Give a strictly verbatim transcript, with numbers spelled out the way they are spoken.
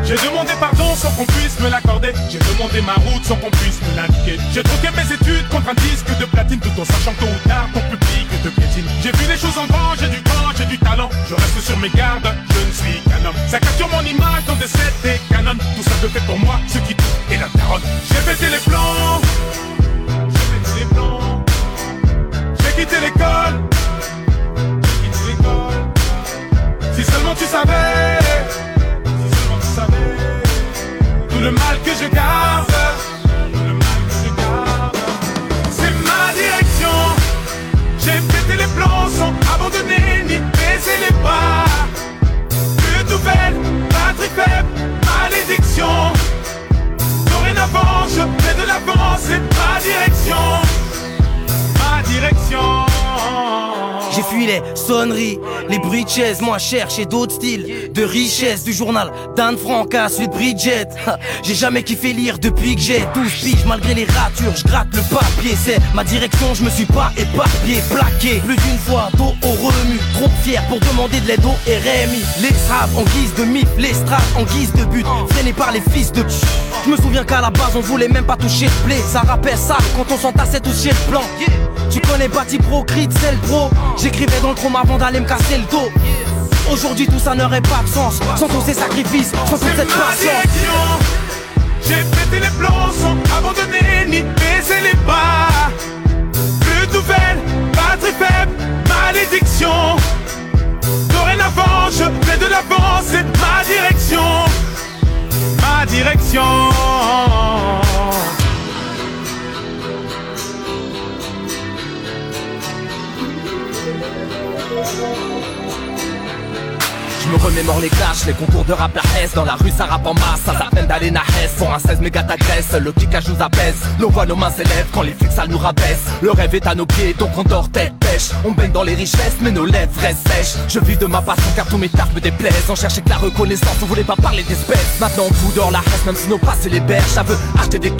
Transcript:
J'ai demandé pardon sans qu'on puisse me l'accorder. J'ai demandé ma route sans qu'on puisse me l'indiquer. J'ai troqué mes études contre un disque de platine, tout en sachant tôt ou tard ton public te piétine. J'ai vu les choses en grand, j'ai du temps, j'ai du talent. Je reste sur mes gardes, je ne suis qu'un homme. Ça capture mon image dans des sets et canons. Tout ça te fait pour moi, ce qui tout est la daronne. J'ai pété les plans, j'ai pété les plans. J'ai quitté l'école, j'ai quitté l'école. Si seulement tu savais, si seulement tu savais tout le mal que je garde, tout le mal que je garde. C'est ma direction. J'ai pété les plans sans abandonner ni baisser les bras. Plus de nouvelles, batterie faible, malédiction. Dorénavant, je fais de l'avance, c'est ma direction. Ma direction. J'ai fui les sonneries, les bruits de chaises, moi chercher d'autres styles de richesse. Du journal d'Anne Frank à celui de Bridget. J'ai jamais kiffé lire depuis que j'ai douze piges. Malgré les ratures, je gratte le papier. C'est ma direction, je me suis pas éparpillé, plaqué plus d'une fois, dos au remue. Trop fier pour demander de l'aide au R M I. Les straves en guise de mif, les straves en guise de but, freinés par les fils de pch. Je me souviens qu'à la base on voulait même pas toucher le blé. Ça rappelle ça quand on s'entassait tous chez le plan. Tu connais Bati Pro, Creed, c'est le pro. J'écrivais dans le chrome avant d'aller me casser le dos. Aujourd'hui tout ça n'aurait pas de sens sans tous ces sacrifices, sans toute cette patience. J'ai pété les plombs sans abandonner ni baisser les bras. Plus de nouvelles, batterie faible, malédiction. Dorénavant je fais de l'avance, c'est ma direction. Ma direction. Je me remémore les clashs, les concours de rap la S. Dans la rue ça rappe en masse, ça s'appelle d'aller na Hesse. Pour un seize méga t'agresse, le kickage nous apaise. L'on voit nos mains s'élèvent quand les flics ça nous rabaisse. Le rêve est à nos pieds donc on dort tête pêche. On baigne dans les richesses mais nos lèvres restent sèches. Je vis de ma passion car tous mes tafs me déplaisent. On cherchait que la reconnaissance, on voulait pas parler d'espèces. Maintenant on fout dehors la Hesse même si nos passes les berges. Ça veut acheter des